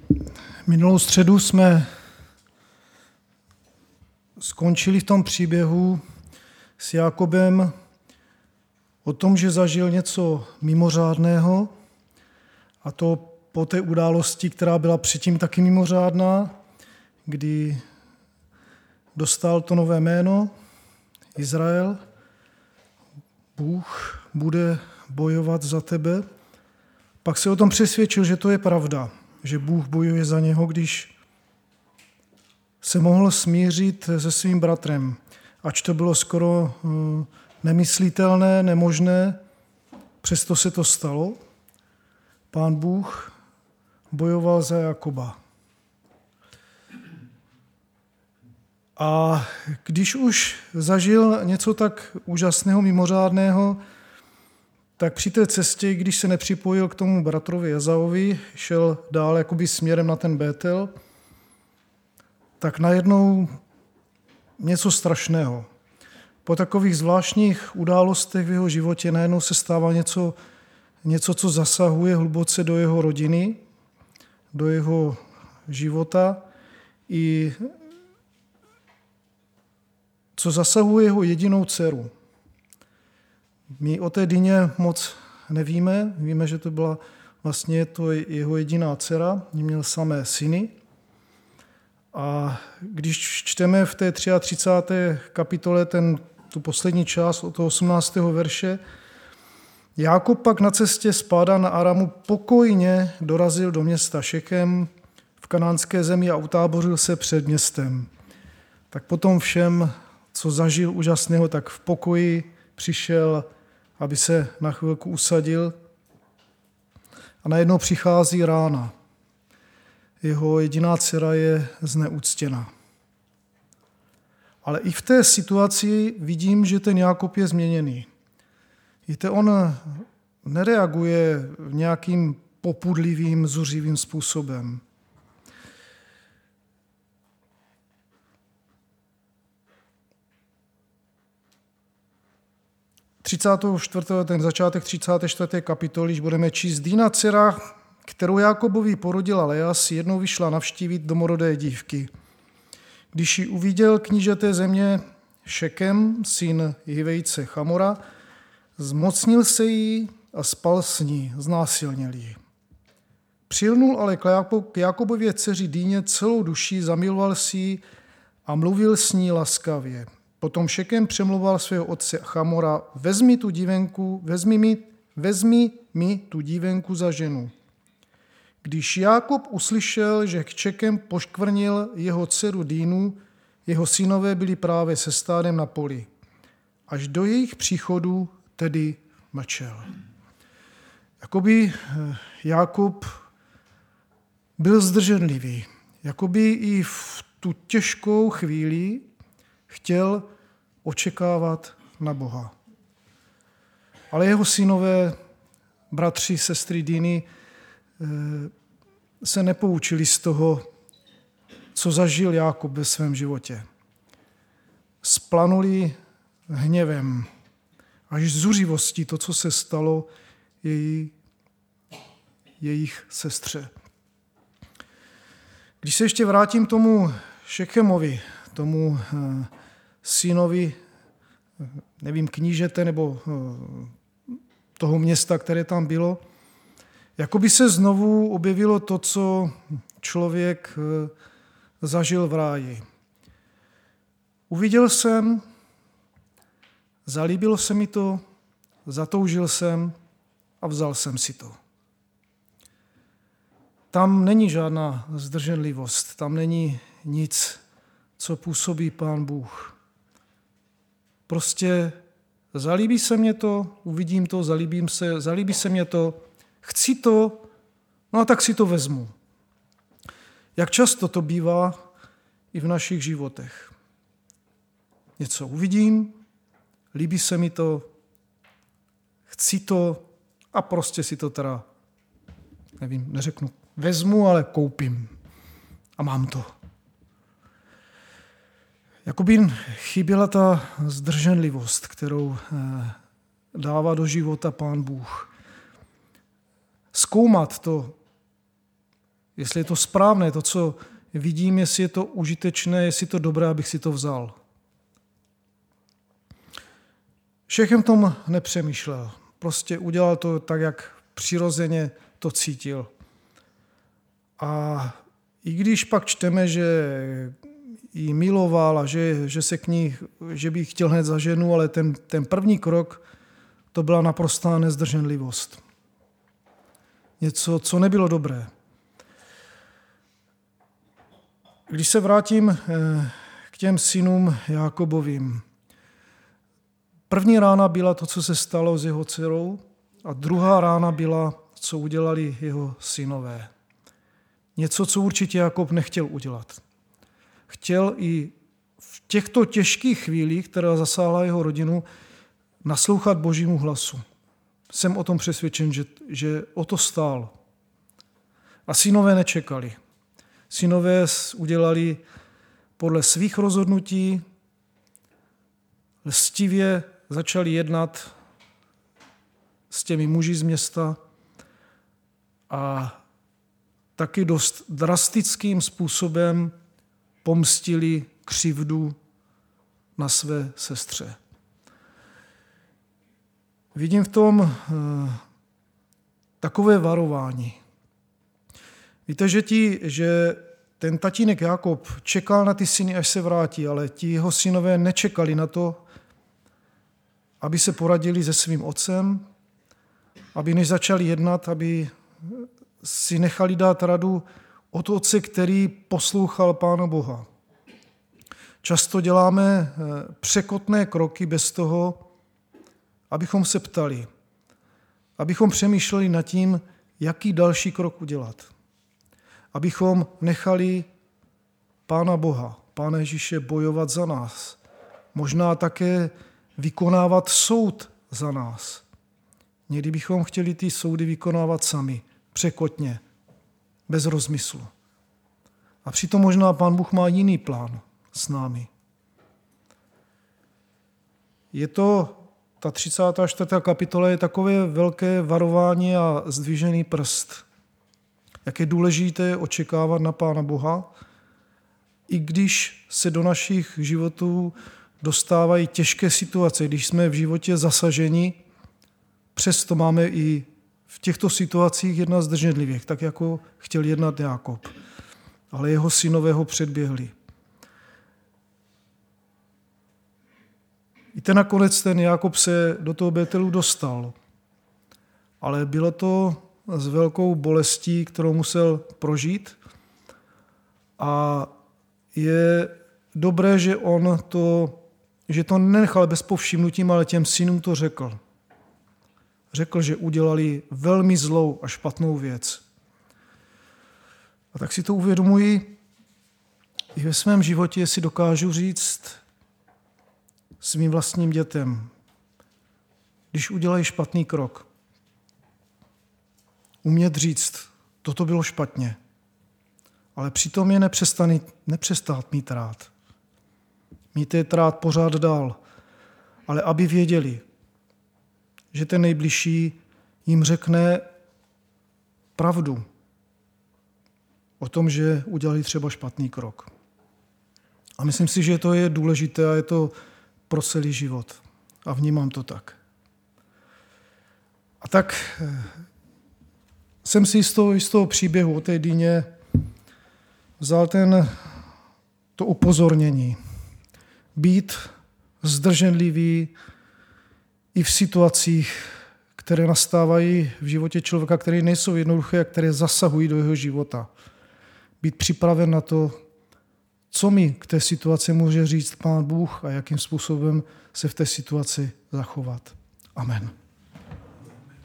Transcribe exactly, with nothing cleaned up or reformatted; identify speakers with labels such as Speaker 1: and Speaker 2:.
Speaker 1: Minulou středu jsme skončili v tom příběhu s Jakobem o tom, že zažil něco mimořádného, a to po té události, která byla předtím taky mimořádná, kdy dostal to nové jméno Izrael. Bůh bude bojovat za tebe. Pak se o tom přesvědčil, že to je pravda, že Bůh bojuje za něho, když se mohl smířit se svým bratrem. Ač to bylo skoro nemyslitelné, nemožné, přesto se to stalo. Pán Bůh bojoval za Jakoba. A když už zažil něco tak úžasného, mimořádného, tak při té cestě, když se nepřipojil k tomu bratrovi Ezaovi, šel dál jakoby směrem na ten Bétel, tak najednou něco strašného. Po takových zvláštních událostech v jeho životě najednou se stává něco, něco, co zasahuje hluboce do jeho rodiny, do jeho života i co zasahuje jeho jedinou dceru. My o té Dyně moc nevíme, víme, že to byla vlastně to jeho jediná dcera, měl samé syny. A když čteme v té třicáté třetí kapitole ten, tu poslední část od toho osmnáctého verše, Jákob pak na cestě z Pádan Aramu pokojně dorazil do města Šechem v kanánské zemi a utábořil se před městem. Tak potom všem, co zažil úžasného, tak v pokoji přišel, aby se na chvilku usadil. A najednou přichází rána. Jeho jediná dcera je zneuctěna. Ale i v té situaci vidím, že ten Jákob je změněný. Víte, on nereaguje nějakým popudlivým, zuřivým způsobem. třicátého čtvrtého ten začátek třicáté čtvrté kapitoly, když budeme číst, Dina, dcera, kterou Jákobovi porodila Lea, si jednou vyšla navštívit domorodé dívky. Když ji uviděl knížete země Šekem, syn Hivejce Chamora, zmocnil se jí a spal s ní, znásilnil ji. Přilnul ale k Jákobově dceři Dýně celou duší, zamiloval si ji a mluvil s ní laskavě. Potom Šekem přemlouval svého otce Chamora, vezmi tu dívenku, vezmi mi, vezmi mi tu dívenku za ženu. Když Jákob uslyšel, že Šekem poškvrnil jeho dceru Dínu, jeho synové byli právě se stádem na poli. Až do jejich příchodu tedy mlčel. Jakoby Jákob byl zdrženlivý. Jakoby i v tu těžkou chvíli chtěl očekávat na Boha. Ale jeho synové, bratři, sestry Diny, se nepoučili z toho, co zažil Jákob ve svém životě. Splanuli hněvem, až zuřivostí to, co se stalo její, jejich sestře. Když se ještě vrátím tomu Šechemovi, tomu synovi, nevím, knížete nebo toho města, které tam bylo, jako by se znovu objevilo to, co člověk zažil v ráji. Uviděl jsem, zalíbilo se mi to, zatoužil jsem a vzal jsem si to. Tam není žádná zdrženlivost, tam není nic, co působí Pán Bůh. Prostě zalíbí se mě to, uvidím to, zalíbím se, zalíbí se mě to, chci to, no a tak si to vezmu. Jak často to bývá i v našich životech. Něco uvidím, líbí se mi to, chci to a prostě si to teda, nevím, neřeknu, vezmu, ale koupím a mám to. Jakoby chyběla ta zdrženlivost, kterou dává do života Pán Bůh. Zkoumat to, jestli je to správné, to, co vidím, jestli je to užitečné, jestli je to dobré, abych si to vzal. Šechem tom nepřemýšlel. Prostě udělal to tak, jak přirozeně to cítil. A i když pak čteme, že ji miloval a že, že se k ní, že by ji chtěl hned za ženu, ale ten, ten první krok, to byla naprostá nezdrženlivost. Něco, co nebylo dobré. Když se vrátím k těm synům Jákobovým. První rána byla to, co se stalo s jeho dcerou, a druhá rána byla, co udělali jeho synové. Něco, co určitě Jakob nechtěl udělat. Chtěl i v těchto těžkých chvílích, která zasáhla jeho rodinu, naslouchat Božímu hlasu. Jsem o tom přesvědčen, že, že o to stál. A synové nečekali. Synové udělali podle svých rozhodnutí, lstivě začali jednat s těmi muži z města a taky dost drastickým způsobem pomstili křivdu na své sestře. Vidím v tom uh, takové varování. Víte, že, ti, že ten tatínek Jákob čekal na ty syny, až se vrátí, ale ti jeho synové nečekali na to, aby se poradili se svým otcem, aby než začali jednat, aby si nechali dát radu od otce, který poslouchal Pána Boha. Často děláme překotné kroky bez toho, abychom se ptali, abychom přemýšleli nad tím, jaký další krok udělat. Abychom nechali Pána Boha, Pána Ježíše bojovat za nás. Možná také vykonávat soud za nás. Někdy bychom chtěli ty soudy vykonávat sami, překotně, bez rozmyslu. A přitom možná Pán Bůh má jiný plán s námi. Je to, ta třicátá čtvrtá kapitola je takové velké varování a zdvižený prst. Jak je důležité očekávat na Pána Boha, i když se do našich životů dostávají těžké situace, když jsme v životě zasaženi, přesto máme i v těchto situacích jednat zdrženlivě, tak jako chtěl jednat Jákob. Ale jeho synové ho předběhli. Víte, nakonec ten Jákob se do toho Betelu dostal. Ale bylo to s velkou bolestí, kterou musel prožít. A je dobré, že on to, že to nenechal bez povšimnutí, ale těm synům to řekl. Řekl, že udělali velmi zlou a špatnou věc. A tak si to uvědomuji i ve svém životě, jestli dokážu říct svým vlastním dětem, když udělají špatný krok, umět říct, toto bylo špatně, ale přitom je nepřestát mít rád. Mít je rád pořád dál, ale aby věděli, že ten nejbližší jim řekne pravdu o tom, že udělali třeba špatný krok. A myslím si, že to je důležité a je to pro celý život. A vnímám to tak. A tak jsem si z toho, z toho příběhu o té dýně vzal ten, to upozornění. Být zdrženlivý i v situacích, které nastávají v životě člověka, které nejsou jednoduché a které zasahují do jeho života. Být připraven na to, co mi k té situaci může říct Pán Bůh a jakým způsobem se v té situaci zachovat. Amen.